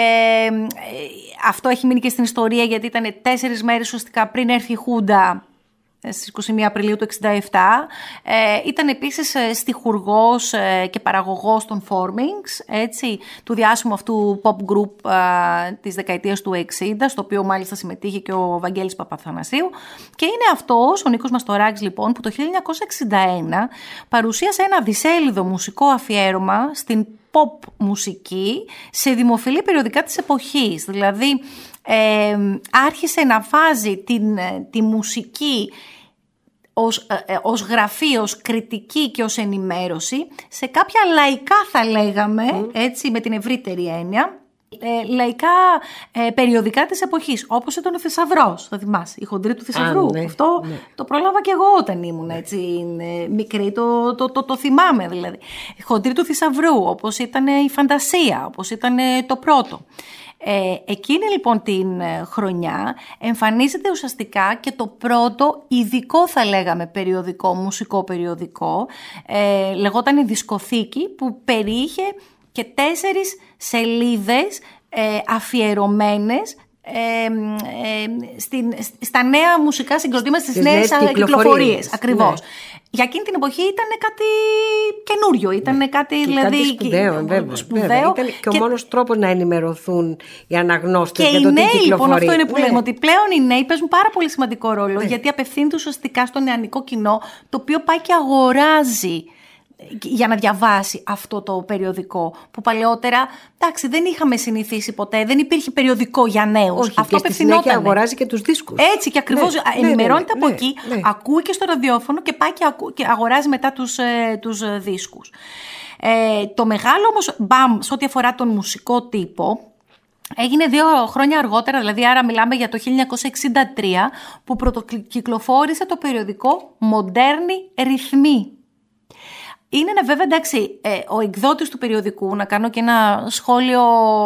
Αυτό έχει μείνει και στην ιστορία, γιατί ήταν 4 μέρες ουσιαστικά πριν έρθει η Χούντα, στις 21 Απριλίου του 1967. Ήταν επίσης στιχουργός και παραγωγός των Formings, έτσι, του διάσημου αυτού pop group της δεκαετίας του 60, στο οποίο μάλιστα συμμετείχε και ο Βαγγέλης Παπαθανασίου. Και είναι αυτός, ο Νίκος Μαστοράκης λοιπόν, που το 1961 παρουσίασε ένα δισέλιδο μουσικό αφιέρωμα στην pop μουσική σε δημοφιλή περιοδικά της εποχής. Δηλαδή άρχισε να βάζει τη μουσική ως γραφή, ως κριτική και ως ενημέρωση σε κάποια λαϊκά, θα λέγαμε, έτσι, με την ευρύτερη έννοια, λαϊκά περιοδικά της εποχής, όπως ήταν ο Θησαυρός, θα θυμάσαι, η Χοντρή του Θησαυρού. Ναι, αυτό ναι. το πρόλαβα και εγώ όταν ήμουν έτσι μικρή, το θυμάμαι δηλαδή. Η Χοντρή του Θησαυρού, όπως ήταν η Φαντασία, όπως ήταν το πρώτο. Εκείνη λοιπόν την χρονιά εμφανίζεται ουσιαστικά και το πρώτο ειδικό, θα λέγαμε, περιοδικό, μουσικό περιοδικό, λεγόταν η Δισκοθήκη, που περιείχε και 4 σελίδες αφιερωμένες στα νέα μουσικά συγκροτήματα, στις νέες κυκλοφορίες. Ακριβώς. Ναι. Για εκείνη την εποχή ήταν κάτι καινούριο, ήταν κάτι, και δηλαδή, κάτι σπουδαίο, βέβαια. Ήταν και ο μόνος τρόπος να ενημερωθούν οι αναγνώστες για το τι κυκλοφορεί. Και οι νέοι, λοιπόν, αυτό είναι που λέμε, ότι πλέον οι νέοι παίζουν πάρα πολύ σημαντικό ρόλο, γιατί απευθύνονται ουσιαστικά στο νεανικό κοινό, το οποίο πάει και αγοράζει για να διαβάσει αυτό το περιοδικό, που παλαιότερα, εντάξει, δεν είχαμε συνηθίσει ποτέ, δεν υπήρχε περιοδικό για νέους. Όχι, αυτό και στη συνέχεια αγοράζει και τους δίσκους. Έτσι, και ακριβώς ενημερώνεται από εκεί, ακούει και στο ραδιόφωνο και πάει και αγοράζει μετά τους δίσκους. Το μεγάλο όμως μπαμ σε ό,τι αφορά τον μουσικό τύπο έγινε 2 χρόνια αργότερα, δηλαδή άρα μιλάμε για το 1963, που πρωτοκυκλοφόρησε το περιοδικό Μοντέρνη Ρυθμοί. Είναι βέβαια, εντάξει, ο εκδότης του περιοδικού, να κάνω και ένα σχόλιο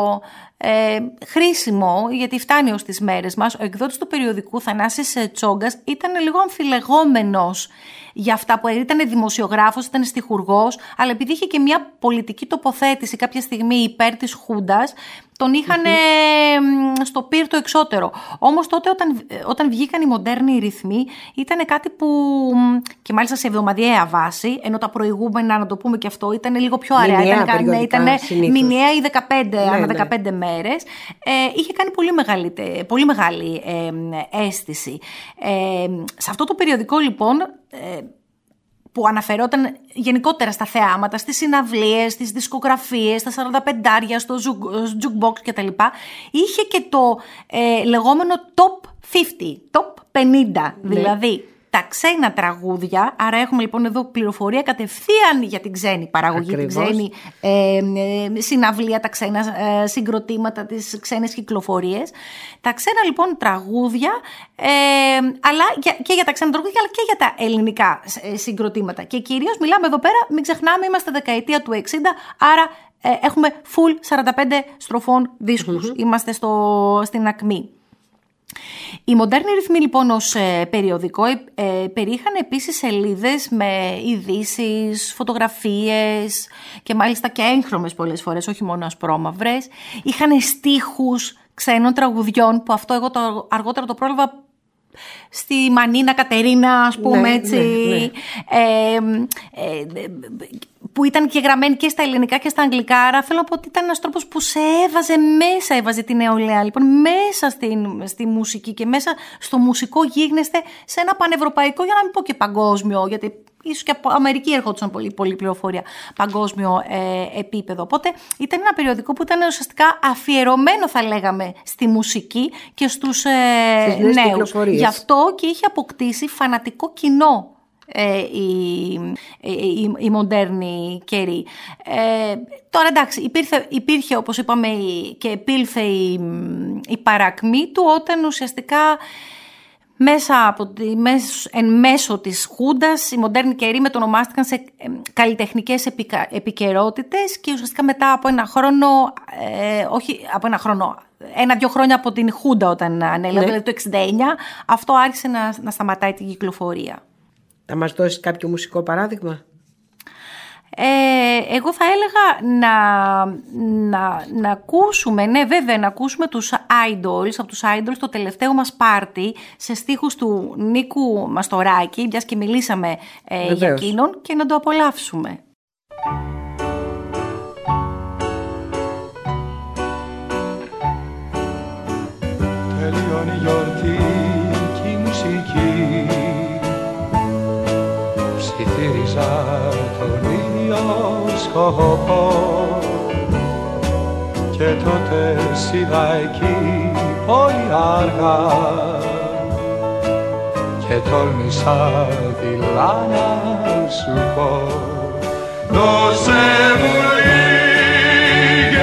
χρήσιμο, γιατί φτάνει ως τις μέρες μας, ο εκδότης του περιοδικού, Θανάσης Τσόγκας, ήταν λίγο αμφιλεγόμενος για αυτά που ήταν δημοσιογράφος, ήταν στιχουργός, αλλά επειδή είχε και μια πολιτική τοποθέτηση κάποια στιγμή υπέρ της Χούντας, τον είχαν στο πυρ το εξώτερο. Όμως τότε όταν βγήκαν οι μοντέρνοι ρυθμοί, ήταν κάτι που, και μάλιστα σε εβδομαδιαία βάση, ενώ τα προηγούμενα, να το πούμε και αυτό, ήταν λίγο πιο αραιά, ήταν μηνιαία ή 15 μέρες, είχε κάνει πολύ μεγάλη αίσθηση. Σε αυτό το περιοδικό λοιπόν, που αναφερόταν γενικότερα στα θεάματα, στις συναυλίες, στις δισκογραφίες, στα 45, στο jukebox κτλ. Είχε και το λεγόμενο top 50, top 50, δηλαδή τα ξένα τραγούδια. Άρα έχουμε λοιπόν εδώ πληροφορία κατευθείαν για την ξένη παραγωγή, ακριβώς, την ξένη συναυλία, τα ξένα συγκροτήματα, τις ξένες κυκλοφορίες. Τα ξένα λοιπόν τραγούδια, αλλά και για τα ξένα τραγούδια, αλλά και για τα ελληνικά συγκροτήματα. Και κυρίως μιλάμε εδώ πέρα, μην ξεχνάμε, είμαστε δεκαετία του 60, άρα έχουμε full 45 στροφών δίσκους. Είμαστε στην ακμή. Οι μοντέρνοι ρυθμοί λοιπόν ως περιοδικό περιείχαν επίσης σελίδες με ειδήσεις, φωτογραφίες και μάλιστα και έγχρωμες πολλές φορές, όχι μόνο ασπρόμαυρες. Είχαν στίχους ξένων τραγουδιών, που αυτό εγώ αργότερα το πρόλαβα στη Μανίνα Κατερίνα, ας πούμε, έτσι, που ήταν και γραμμένη και στα ελληνικά και στα αγγλικά. Άρα θέλω να πω ότι ήταν ένας τρόπος που έβαζε την νεολαία, λοιπόν, μέσα στη μουσική και μέσα στο μουσικό γίγνεσθε σε ένα πανευρωπαϊκό, για να μην πω και παγκόσμιο, γιατί ίσως και από Αμερική ερχόντουσαν πολύ πληροφορία παγκόσμιο επίπεδο. Οπότε ήταν ένα περιοδικό που ήταν ουσιαστικά αφιερωμένο, θα λέγαμε, στη μουσική και στους νέους. Γι' αυτό και είχε αποκτήσει φανατικό κοινό η μοντέρνη καιρή. Τώρα εντάξει, υπήρχε όπως είπαμε και επήλθε η παρακμή του όταν ουσιαστικά εν μέσω της Χούντας οι μοντέρνοι καιροί μετονομάστηκαν σε καλλιτεχνικές επικαιρότητες και ουσιαστικά μετά από ένα χρόνο, όχι από ένα χρόνο, 1-2 χρόνια από την Χούντα όταν ανέλαβε, δηλαδή το 1969, αυτό άρχισε να σταματάει την κυκλοφορία. Θα μας δώσεις κάποιο μουσικό παράδειγμα? Εγώ θα έλεγα να ακούσουμε, ναι βέβαια, να ακούσουμε τους Idols, από τους Idols το τελευταίο μας πάρτι σε στίχους του Νίκου Μαστοράκη, μιας και μιλήσαμε για εκείνον, και να το απολαύσουμε. Τελειώνει η γιορτή και η μουσική, ψιθύριζα τον ίδιο σκοπό, και τότε σ' εκεί πολύ αργά και τόλμησα δειλά να σου πω, δώσε μου λίγες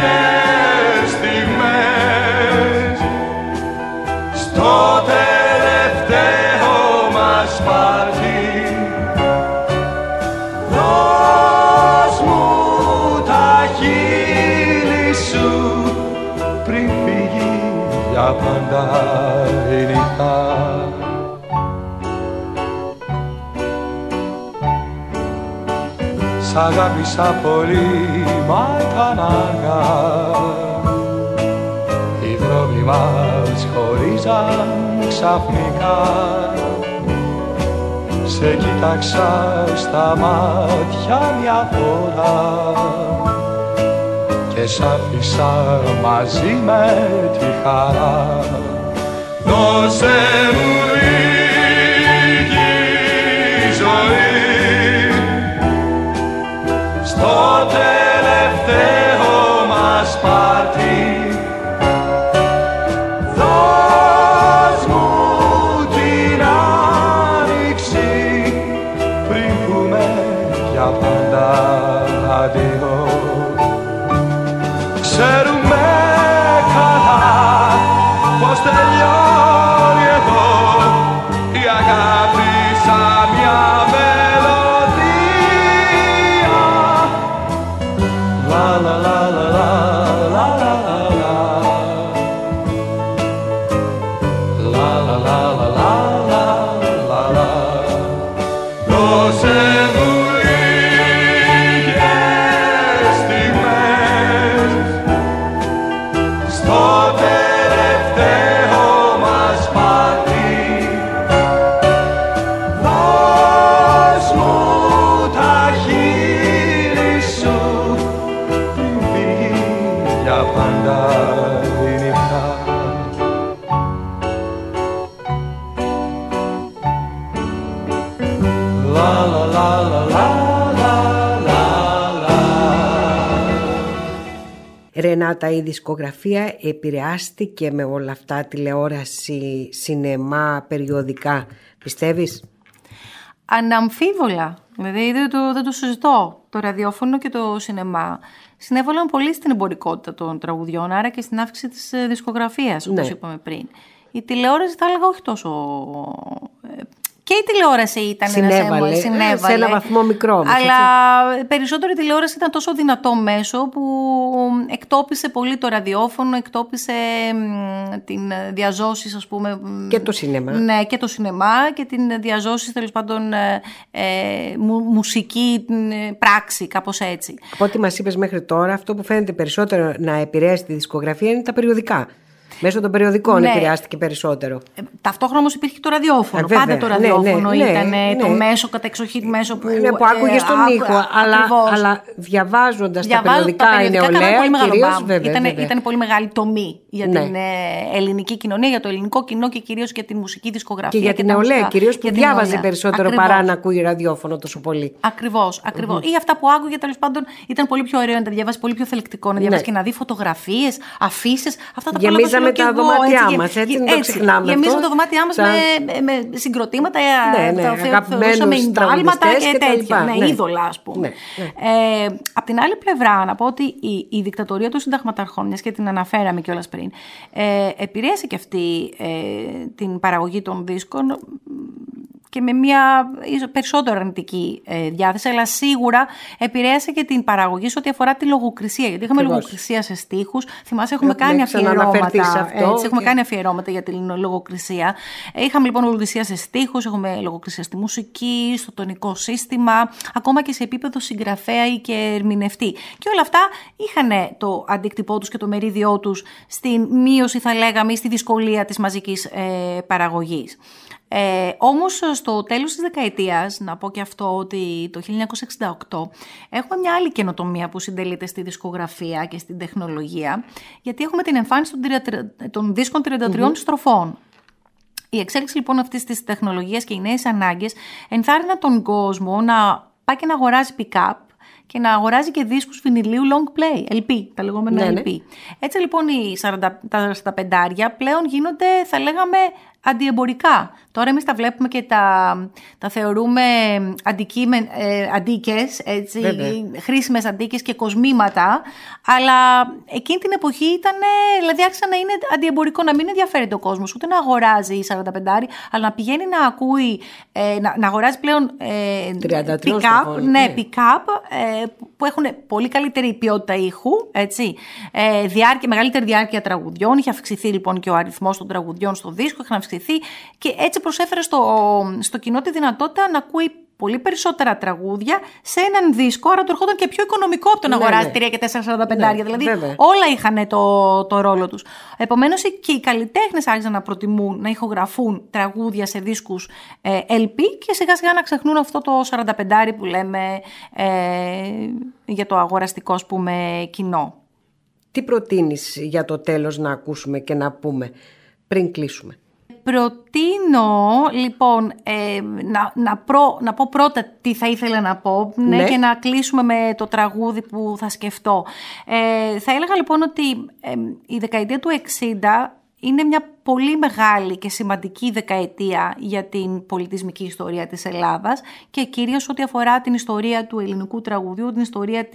στιγμές στο τελευταίο μας πάρτι. Δώσ' μου τα χείλη σου πριν φύγει για πάντα η νύχτα. Σ' αγάπησα πολύ, μα ήταν αργά. Οι δρόμοι μας χωρίζαν ξαφνικά. Σε κοίταξα στα μάτια μια φορά και σ' άφησα μαζί με τη χαρά. Δώσε μου λίγη ζωή στο τελευταίο μας πάρτι. Δώσ' μου την άνοιξη πριν πούμε για πάντα αντίο. Ξέρουμε καλά πως τελειώνει εδώ η αγάπη σαν μια μελωδία. La la la la la la la la. La la la la la la la la. Δώσε μου λίγες στιγμές στο τελευταίο μας πάρτι. Δώσ' μου τα χείλη σου πριν φύγει για πάντα η νύχτα. La la la la la la la la. Ρενάτα, η δισκογραφία επηρεάστηκε με όλα αυτά, τηλεόραση, σινεμά, περιοδικά, πιστεύεις? Αναμφίβολα, δηλαδή δεν το συζητώ. Το ραδιόφωνο και το σινεμά συνέβαλαν πολύ στην εμπορικότητα των τραγουδιών, άρα και στην αύξηση της δισκογραφίας, όπως είπαμε πριν. Η τηλεόραση θα έλεγα όχι τόσο... Και η τηλεόραση ήταν συνέβαλε, σε ένα βαθμό μικρό. Αλλά περισσότερο η τηλεόραση ήταν τόσο δυνατό μέσο που εκτόπισε πολύ το ραδιόφωνο, εκτόπισε την διαζώσεις, ας πούμε. Και το σινεμά. Ναι, και το σινεμά και την διαζώσεις, τέλος πάντων, μουσική πράξη, κάπως έτσι. Από ό,τι μας είπες μέχρι τώρα, αυτό που φαίνεται περισσότερο να επηρέασε τη δισκογραφία είναι τα περιοδικά. Μέσω των περιοδικών επηρεάστηκε περισσότερο. Ταυτόχρονα όμως υπήρχε το ραδιόφωνο. Πάντα το ραδιόφωνο ήταν το μέσο κατεξοχήν μέσο που άκουγε τον ήχο. Αλλά διαβάζοντας τα περιοδικά η νεολαία κυρίως, ήταν πολύ μεγάλη τομή για την ελληνική κοινωνία, για το ελληνικό κοινό και κυρίως για την μουσική δισκογραφία. Και για την νεολαία κυρίως που διάβαζε περισσότερο παρά να ακούει ραδιόφωνο τόσο πολύ. Ακριβώς. Ή αυτά που άκουγε τέλος πάντων ήταν πολύ πιο ωραίο να τα διαβάσει, πολύ πιο θελκτικό να διαβάσει και να δει φωτογραφίες, αφήσεις. Αυτά τα γεμίζαμε τα δωμάτια μας, έτσι δεν το ξεχνάμε. Γεμίζαμε τα δωμάτια μας με συγκροτήματα, θεωρούσαμε εντάλματα και τέτοια. Είδωλα, ας πούμε. Απ' την άλλη πλευρά, να πω ότι η δικτατορία των συνταγματαρχών, μιας και την αναφέραμε κιόλας πριν, επηρέασε και αυτή την παραγωγή των δίσκων και με μια περισσότερο αρνητική διάθεση, αλλά σίγουρα επηρέασε και την παραγωγή σε ό,τι αφορά τη λογοκρισία. Γιατί είχαμε λογοκρισία σε στίχους. Θυμάσαι, έχουμε κάνει αφιερώματα για την λογοκρισία. Είχαμε λοιπόν λογοκρισία σε στίχους, έχουμε λογοκρισία στη μουσική, στο τονικό σύστημα, ακόμα και σε επίπεδο συγγραφέα ή και ερμηνευτή. Και όλα αυτά είχαν το αντίκτυπό τους και το μερίδιό τους στην μείωση, θα λέγαμε, ή στη δυσκολία της μαζικής παραγωγής. Όμως στο τέλος της δεκαετίας, να πω και αυτό ότι το 1968 έχουμε μια άλλη καινοτομία που συντελείται στη δισκογραφία και στην τεχνολογία, γιατί έχουμε την εμφάνιση των δίσκων 33 στροφών. Η εξέλιξη λοιπόν αυτής της τεχνολογίας και οι νέες ανάγκες ενθάρρυναν τον κόσμο να πάει και να αγοράζει pick-up και να αγοράζει και δίσκους βινιλίου long play, LP, τα λεγόμενα LP. Έτσι λοιπόν τα 45 πλέον γίνονται, θα λέγαμε, αντιεμπορικά. Τώρα εμείς τα βλέπουμε και τα θεωρούμε αντίκες, έτσι, χρήσιμες αντίκες και κοσμήματα, αλλά εκείνη την εποχή δηλαδή άρχισε να είναι αντιεμπορικό, να μην ενδιαφέρεται ο κόσμος ούτε να αγοράζει 45, αλλά να πηγαίνει να ακούει, να αγοράζει πλέον pick-up, που έχουν πολύ καλύτερη ποιότητα ήχου, έτσι, μεγαλύτερη διάρκεια τραγουδιών. Είχε αυξηθεί λοιπόν και ο αριθμός των τραγουδιών στο δίσκο, είχαν αυξηθεί και έτσι προσέφερε στο κοινό τη δυνατότητα να ακούει πολύ περισσότερα τραγούδια σε έναν δίσκο, άρα του ερχόταν και πιο οικονομικό από το να αγοράζει 3 και 4,45. Δηλαδή όλα είχαν το ρόλο τους. Επομένως και οι καλλιτέχνες άρχισαν να προτιμούν να ηχογραφούν τραγούδια σε δίσκους LP και σιγά σιγά να ξεχνούν αυτό το 45 που λέμε για το αγοραστικό, ας πούμε, κοινό. Τι προτείνεις για το τέλος να ακούσουμε και να πούμε πριν κλείσουμε? Προτείνω λοιπόν να πω πρώτα τι θα ήθελα να πω και να κλείσουμε με το τραγούδι που θα σκεφτώ. Θα έλεγα λοιπόν ότι η δεκαετία του 60 είναι μια πολύ μεγάλη και σημαντική δεκαετία για την πολιτισμική ιστορία της Ελλάδας και κυρίως ό,τι αφορά την ιστορία του ελληνικού τραγουδιού, την ιστορία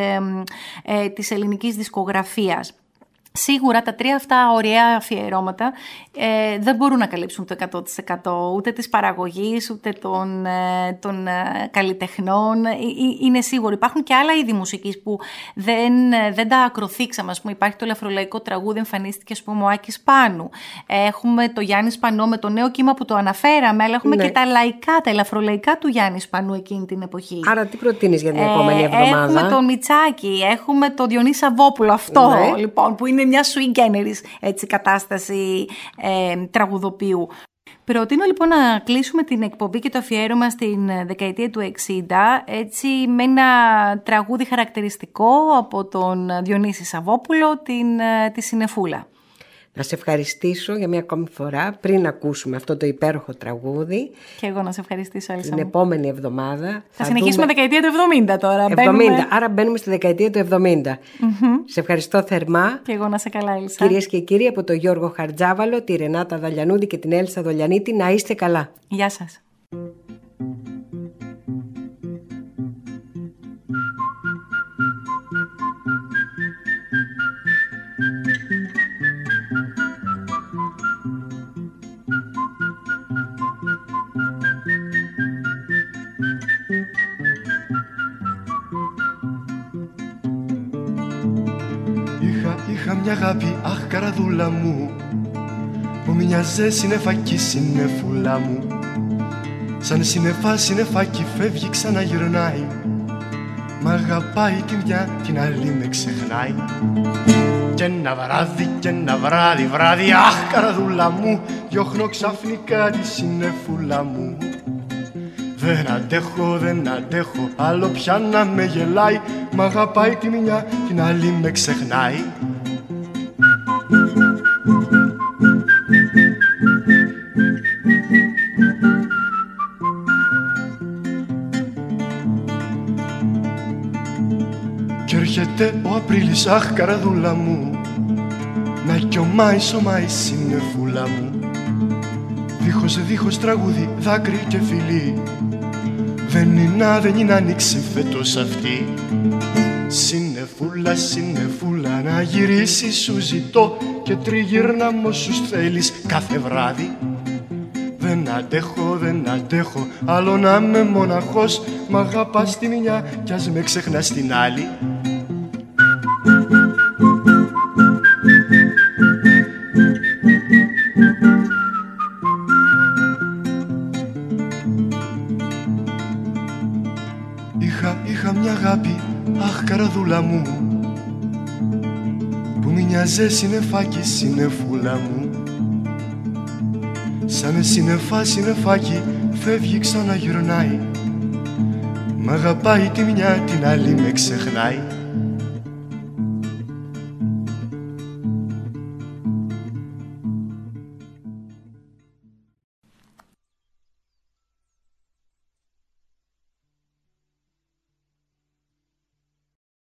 της ελληνικής δισκογραφίας. Σίγουρα τα 3 αυτά ωραία αφιερώματα δεν μπορούν να καλύψουν το 100% ούτε της παραγωγής ούτε των καλλιτεχνών. Είναι σίγουρο. Υπάρχουν και άλλα είδη μουσικής που δεν τα ακροθήξαμε. Ας πούμε, υπάρχει το ελαφρολαϊκό τραγούδι, εμφανίστηκε, ας πούμε, ο Άκης Πάνου. Έχουμε το Γιάννη Σπανό με το νέο κύμα που το αναφέραμε, αλλά έχουμε και τα ελαφρολαϊκά του Γιάννη Σπανού εκείνη την εποχή. Άρα τι προτείνεις για την επόμενη εβδομάδα? Έχουμε το Μιτσάκι, έχουμε το Διονύση Σαββόπουλο, αυτό λοιπόν, που είναι μια sui generis, έτσι, κατάσταση τραγουδοποιού. Προτείνω λοιπόν να κλείσουμε την εκπομπή και το αφιέρωμα στην δεκαετία του 60, έτσι, με ένα τραγούδι χαρακτηριστικό από τον Διονύση Σαββόπουλο, τη Συννεφούλα. Να σε ευχαριστήσω για μια ακόμη φορά πριν ακούσουμε αυτό το υπέροχο τραγούδι. Και εγώ να σε ευχαριστήσω, Έλισσα. Την επόμενη εβδομάδα θα συνεχίσουμε δεκαετία του 70 τώρα. 70, άρα μπαίνουμε στη δεκαετία του 70. Σε ευχαριστώ θερμά. Και εγώ να σε καλά, Έλισσα. Κυρίες και κύριοι, από τον Γιώργο Χαρτζάβαλο, τη Ρενάτα Δαλιανούδη και την Έλισσα Δολιανίτη, να είστε καλά. Γεια σας. Είχα μια αγάπη, αχ καραδούλα μου, που μοιάζε συννεφάκι συννεφούλα μου. Σαν συννεφάκι φεύγει ξαναγυρνάει, μ' αγαπάει τη μια, την άλλη με ξεχνάει. Κι και ένα βράδυ, βράδυ, αχ καρδούλα μου, διώχνω ξαφνικά τη συννεφούλα μου. Δεν αντέχω, άλλο πια να με γελάει, μ' αγαπάει τη μια, την άλλη με ξεχνάει. Κι έρχεται ο Απρίλης, αχ καρδούλα μου, να κι ο Μάης, συννεφούλα μου. Δίχως τραγούδι, δάκρυ και φιλί, δεν είναι άνοιξη φέτος αυτή. Συννεφούλα, να γυρίσεις σου ζητώ και τριγύρνα μ' όσους θέλεις κάθε βράδυ. Δεν αντέχω, άλλο να είμαι μοναχός, μ' αγαπάς τη μια κι ας με ξεχνάς την άλλη. Είχα μια αγάπη, αχ καρδούλα μου, που μοιάζε συννεφάκι, συννεφούλα μου. Σαν συννεφάκι φεύγει ξαναγυρνάει, μ' αγαπάει τη μια, την άλλη με ξεχνάει.